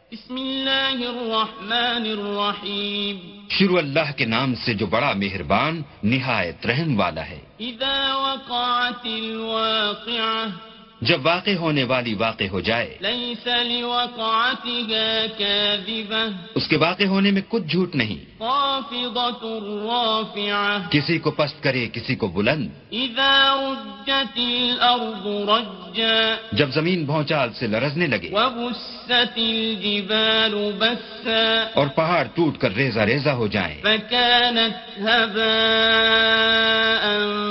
بسم اللہ الرحمن الرحیم. شروع اللہ کے نام سے جو بڑا مہربان نہایت رحم والا ہے. اذا وقعت الواقعہ، جب واقع ہونے والی واقع ہو جائے، لیس لوقعتها کاذبہ، اس کے واقع ہونے میں کچھ جھوٹ نہیں. خافضۃ رافعہ، کسی کو پست کرے کسی کو بلند. اذا رجت الارض رجا، جب زمین بھونچال سے لرزنے لگے، وبست الجبال بسا، اور پہاڑ ٹوٹ کر ریزہ ریزہ ہو جائیں، فكانت هباء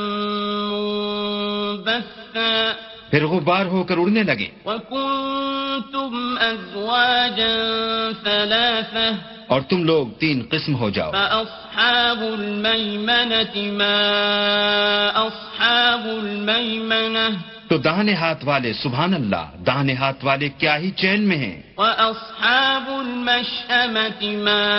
منبثا، پھر غبار ہو کر اڑنے لگیں. وكنتم أزواجا ثلاثة، اور تم لوگ 3 قسم ہو جاؤ. فأصحاب الميمنة ما أصحاب الميمنة، تو داہنے ہاتھ والے سبحان اللہ، داہنے ہاتھ والے کیا ہی چین میں ہیں. وأصحاب المشأمة ما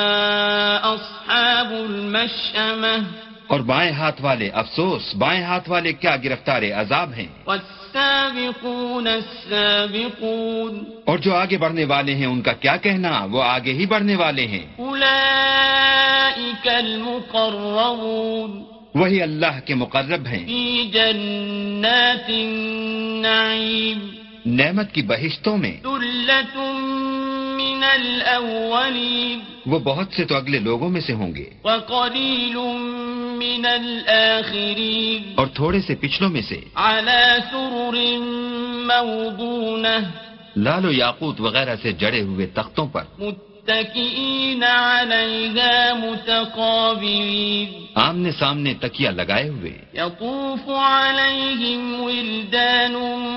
أصحاب المشأمة، اور بائیں ہاتھ والے افسوس، بائیں ہاتھ والے کیا گرفتار عذاب ہیں. والسابقون السابقون، اور جو آگے بڑھنے والے ہیں ان کا کیا کہنا، وہ آگے ہی بڑھنے والے ہیں. أولئك المقربون، وہی اللہ کے مقرب ہیں، في جنات النعيم، نعمت کی بہشتوں میں. ثلة من الأولين، وہ بہت سے تو اگلے لوگوں میں سے ہوں گے، وقليل من الآخرين، اور تھوڑے سے پچھلوں میں سے. على سرر موضونة، لال و یاقوت وغیرہ سے جڑے ہوئے تختوں پر، متكئين عليها متقابلين، آمنے سامنے تکیہ لگائے ہوئے. يطوف عليهم ولدان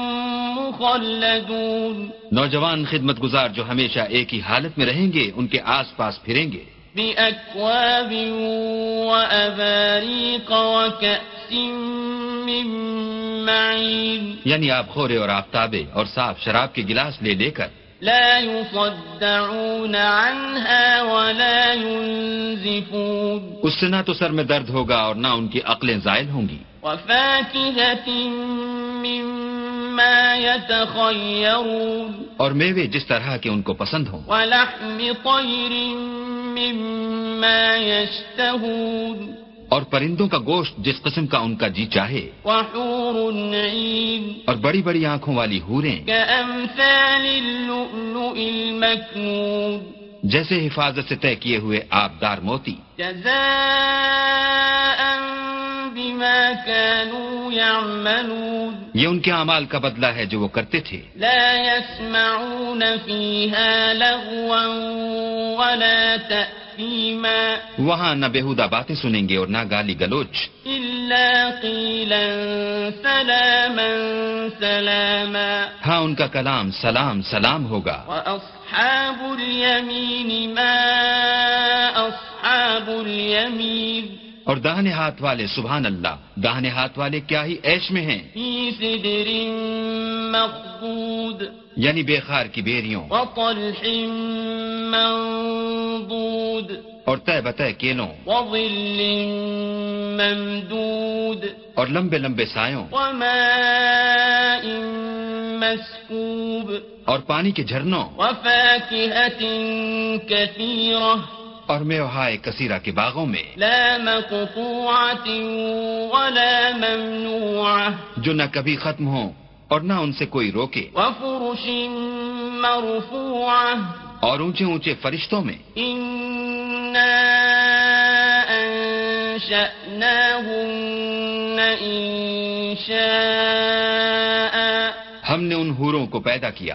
مخلدون، نوجوان خدمت گزار جو ہمیشہ ایک ہی حالت میں رہیں گے ان کے آس پاس پھریں گے. بأكواب وأباريق وكأس من معين، یعنی آب خورے اور آفتابے اور صاف شراب کے گلاس لے لے کر. لا يصدعون عنها ولا ينزفون، اس سے نہ تو سر میں درد ہوگا اور نہ ان کی عقلیں زائل ہوں گی. وفاكهة مما يتخيرون، اور میوے جس طرح کے ان کو پسند ہوں. ولحم طير مما يشتهون، اور پرندوں کا گوشت جس قسم کا ان کا جی چاہے. وحور عين، اور بڑی بڑی آنکھوں والی حوریں كأمثال اللؤلؤ المكنون، جیسے حفاظت سے طے کیے ہوئے آبدار موتی. جزاء بما كانوا يعملون، یہ ان کے اعمال کا بدلہ ہے جو وہ کرتے تھے. لا يسمعون فيها لغوا ولا تأثيما، وہاں نہ بےہودہ باتیں سنیں گے اور نہ گالی گلوچ. إلا قيلا سلاما سلاما، ہاں ان کا کلام سلام سلام ہوگا. وأصحاب اليمين ما أصحاب اليمين، اور داہنے ہاتھ والے سبحان اللہ، داہنے ہاتھ والے کیا ہی عیش میں ہیں. في سدر مخضود، یعنی بے خار کی بیریوں وطلح منضود، اور طے بطے کیلوں وظل ممدود، اور لمبے لمبے سایوں وماء مسكوب، اور پانی کے جھرنوں وفاكهة كثيرة، اور میوہائے کثیرہ کے باغوں میں. لا مقطوعة ولا ممنوعة، جو نہ کبھی ختم ہوں اور نہ ان سے کوئی روکے. وفرش مرفوعة، اور اونچے اونچے فرشتوں میں. إنا أنشأناهن إنشاء، ہم نے ان حوروں کو پیدا کیا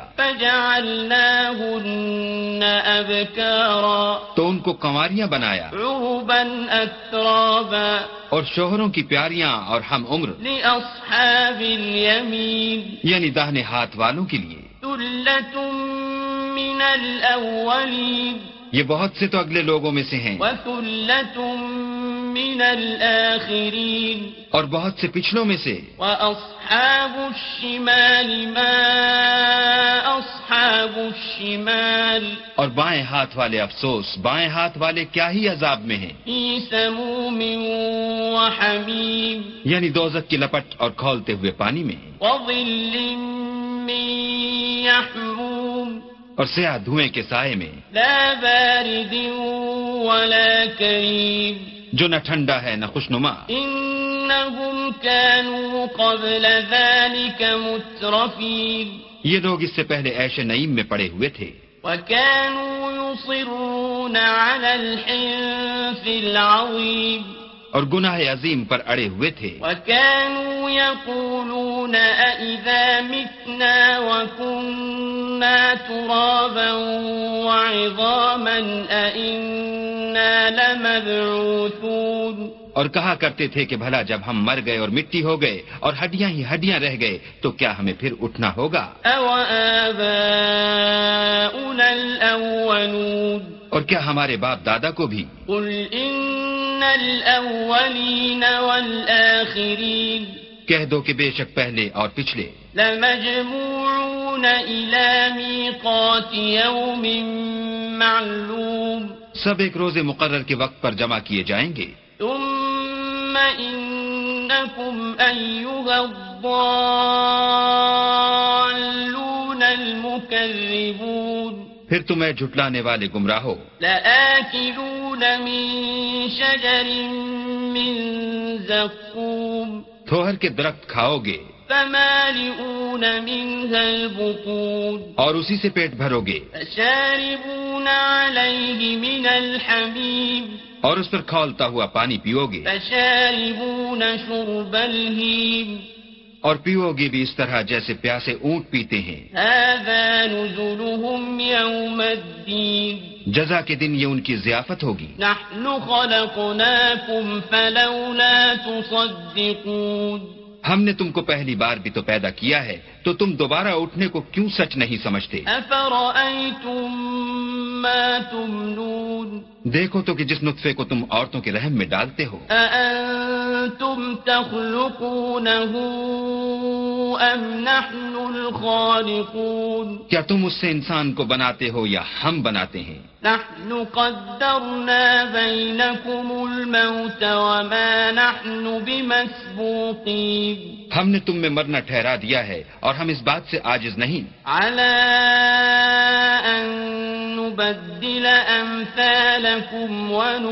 فجعلناهن أبكارا، تو ان کو کنواریاں بنایا، عربا أترابا، اور شوہروں کی پیاریاں اور ہم عمر، لأصحاب اليمين، یعنی داہنے ہاتھ والوں کے لیے. ثلة من الأولين، یہ بہت سے تو اگلے لوگوں میں سے ہیں، وثلة من الآخرين، اور بہت سے پچھلوں میں سے. وأصحاب الشمال ما أصحاب الشمال، اور بائیں ہاتھ والے افسوس، بائیں ہاتھ والے کیا ہی عذاب میں ہیں. في سموم وحميم، یعنی دوزخ کی لپٹ اور کھولتے ہوئے پانی میں. وظل من يحموم، اور سیاہ دھوئیں کے سائے میں لا بارد ولا كريم جو نہ ٹھنڈا ہے نہ خوشنما. إنهم كانوا قبل ذلك مترفين یہ لوگ اس سے پہلے عیش نعیم میں پڑے ہوئے تھے وكانوا يصرون على الحنث العظيم اور گناہ عظیم پر اڑے ہوئے تھے. وكانوا يقولون أإذا متنا وكنا ترابا وعظاما أإنا لمبعوثون اور کہا کرتے تھے کہ بھلا جب ہم مر گئے اور مٹی ہو گئے اور ہڈیاں ہی ہڈیاں رہ گئے تو کیا ہمیں پھر اٹھنا ہوگا؟ أَوَآبَاؤُنَا الْأَوَّلُونَ اور کیا ہمارے باپ دادا کو بھی؟ قُلْ إِنَّ الْأَوَّلِينَ وَالْآخِرِينَ کہہ دو کہ بے شک پہلے اور پچھلے لَمَجْمُوعُونَ إِلَى مِيقَاتِ يَوْمٍ مَّعْلُومٍ سب ایک روز مقرر کے وقت پر جمع کیے جائیں گے. ثم إنكم أيها الضالون المكذبون پھر تمہیں جھٹلانے والے گمراہو لآكلون من شجر من زقوم تھوہر کے درخت کھاؤ گے فمالئون منها البطون اور اسی سے پیٹ بھرو گے فشاربون عليه من الحميم اور اس پر کھولتا ہوا پانی پیو گے فشاربون شرب الهيم اور پیو گے بھی اس طرح جیسے پیاسے اونٹ پیتے ہیں. هذا نزلهم يوم الدين جزا کے دن یہ ان کی ضیافت ہوگی. نحن خلقناكم فلولا تصدقون ہم نے تم کو پہلی بار بھی تو پیدا کیا ہے تو تم دوبارہ اٹھنے کو کیوں سچ نہیں سمجھتے؟ افرأيتم ما تمنون دیکھو تو کہ جس نطفے کو تم عورتوں کے رحم میں ڈالتے ہو أأنتم تخلقونه أم نحن الخالقون کیا تم اس سے انسان کو بناتے ہو یا ہم بناتے ہیں؟ نحن قدرنا بينكم الموت وما نحن بمسبوقين ہم نے تم میں مرنا ٹھہرا دیا ہے اور ہم اس بات سے عاجز نہیں على أن نبدل أمثالكم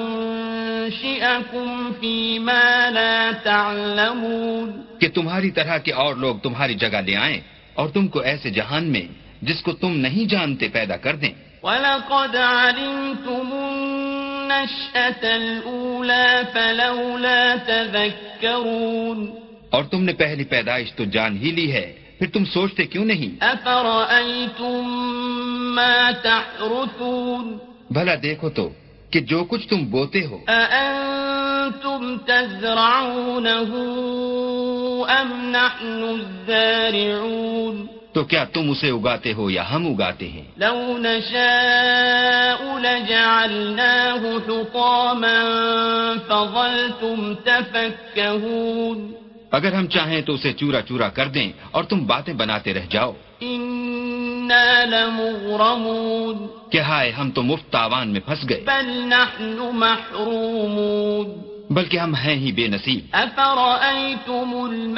وننشئكم فيما لا تعلمون کہ تمہاری طرح کے اور لوگ تمہاری جگہ لے آئیں اور تم کو ایسے جہان میں جس کو تم نہیں جانتے پیدا کر دیں. وَلَقَدْ عَلِمْتُمُ النَّشْأَةَ الْأُولَى فَلَوْلَا تَذَكَّرُونَ اور تم نے پہلی پیدائش تو جان ہی لی ہے پھر تم سوچتے کیوں نہیں؟ أَفَرَأَيْتُم مَّا تَحْرُثُونَ بھلا دیکھو تو کہ جو کچھ تم بوتے ہو أَأَنتُمْ تَزْرَعُونَهُ أَمْ نَحْنُ الزَّارِعُونَ تو کیا تم اسے اگاتے ہو یا ہم اگاتے ہیں؟ لو نشاء لجعلناه حطاما فظلتم تفكهون اگر ہم چاہیں تو اسے چورا چورا کر دیں اور تم باتیں بناتے رہ جاؤ. إنا لمغرمون کہ ہائے ہم تو مفت تاوان میں پھنس گئے بل نحن محرومون بلکہ ہم ہیں ہی بے نصیب. أفرأيتم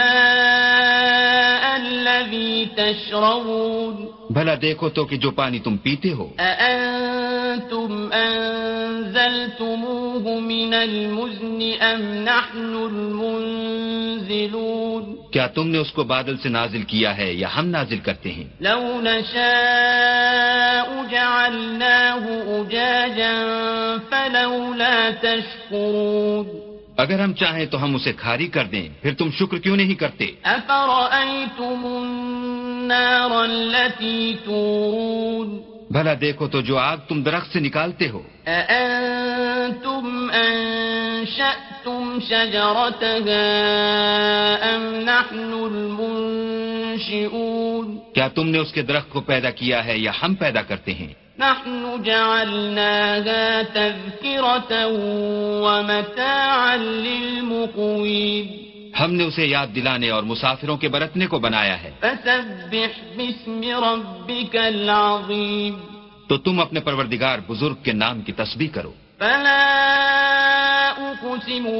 الماء الذي تشربون بھلا دیکھو تو کہ جو پانی تم پیتے ہو أأنتم أنزلتموه من المزن أم نحن المنزلون کیا تم نے اس کو بادل سے نازل کیا ہے یا ہم نازل کرتے ہیں؟ لو نشاء جعلناه أجاجا فلولا تشكرون اگر ہم چاہیں تو ہم اسے کھاری کر دیں پھر تم شکر کیوں نہیں کرتے؟ أفرأيتم النار التي تورون بھلا دیکھو تو جو آگ تم درخت سے نکالتے ہو أأنتم أنشأتم شجرتها أم نحن المنشئون کیا تم نے اس کے درخت کو پیدا کیا ہے یا ہم پیدا کرتے ہیں؟ نحن جعلناها تذكرة ومتاعا للمقوين ہم نے اسے یاد دلانے اور مسافروں کے برتنے کو بنایا ہے. فسبح باسم ربك العظيم تو تم اپنے پروردگار بزرگ کے نام کی تسبیح کرو. فلا أقسم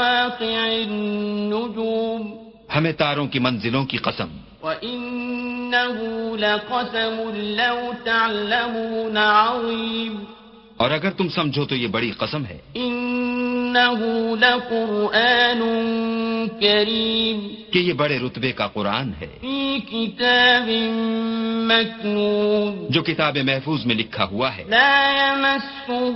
بمواقع النجوم ہمیں تاروں کی منزلوں کی قسم. وإنه إنه لقسم لو تعلمون عظيم اور اگر تم سمجھو تو یہ بڑی قسم ہے. إنه لقرآن كريم کہ یہ بڑے رتبے کا قرآن ہے في كتاب مكنون جو کتاب محفوظ میں لکھا ہوا ہے. لا يمسه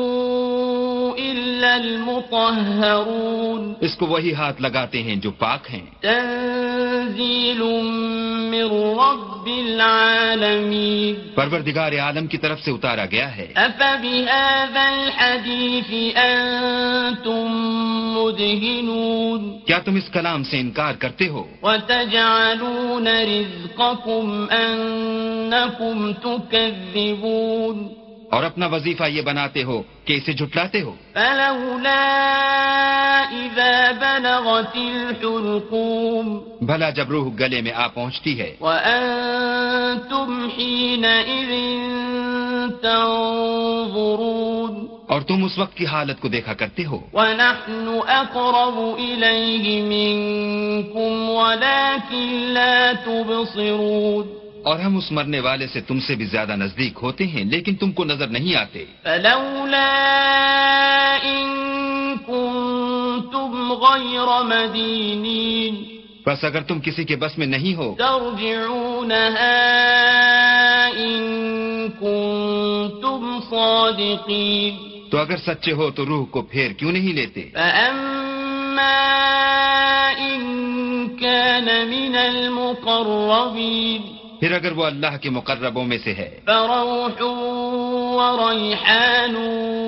إلا المطهرون اس کو وہی ہاتھ لگاتے ہیں جو پاک ہیں. تنزيل من رب العالمين پروردگار عالم کی طرف سے اتارا گیا ہے. أفبهذا الحديث أنتم مدهنون کیا تم اس کلام سے انکار کرتے ہو؟ وتجعلون رزقكم أنكم تكذبون اور اپنا وظیفہ یہ بناتے ہو کہ اسے جھٹلاتے ہو. فلولا إذا بلغت الحلقوم بھلا جب روح گلے میں آ پہنچتی ہے وأنتم حينئذ تنظرون اور تم اس وقت کی حالت کو دیکھا کرتے ہو. ونحن أقرب إليه منكم ولكن لا تبصرون اور ہم اس مرنے والے سے تم سے بھی زیادہ نزدیک ہوتے ہیں لیکن تم کو نظر نہیں آتے. فلولا إن كنتم غير مدينين بس اگر تم کسی کے بس میں نہیں ہو ترجعونها إن كنتم صادقين تو اگر سچے ہو تو روح کو پھیر کیوں نہیں لیتے. فأما إن كان من المقربين پھر اگر وہ اللہ کے مقربوں میں سے ہے فروح وريحان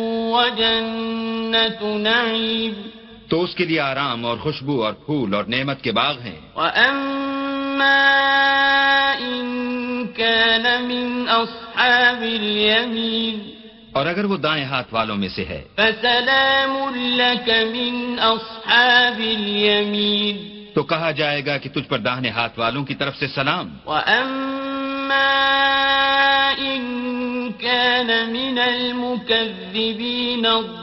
وجنة نعيم تو اس کے لیے آرام اور خوشبو اور پھول اور نعمت کے باغ ہیں. وأما إن كان من أصحاب اليمين اور اگر وہ دائیں ہاتھ والوں میں سے ہے فسلام لك من أصحاب اليمين تو کہا جائے گا کہ تجھ پر داہنے ہاتھ والوں کی طرف سے سلام. وأما إن كان من المكذبين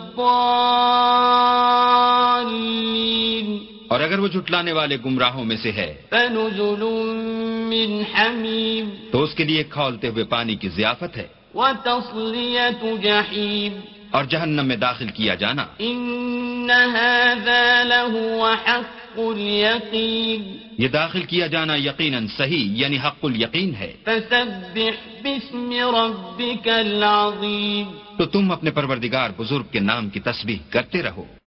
الضالين اور اگر وہ جھٹلانے والے گمراہوں میں سے ہے فنزل من حميم تو اس کے لیے کھولتے ہوئے پانی کی ضیافت ہے وتصلية جحيم اور جہنم میں داخل کیا جانا. إن هذا لهو حق اليقين یہ داخل کیا جانا یقیناً صحیح یعنی حق الیقین ہے. فسبح باسم ربك العظيم تو تم اپنے پروردگار بزرگ کے نام کی تسبیح کرتے رہو.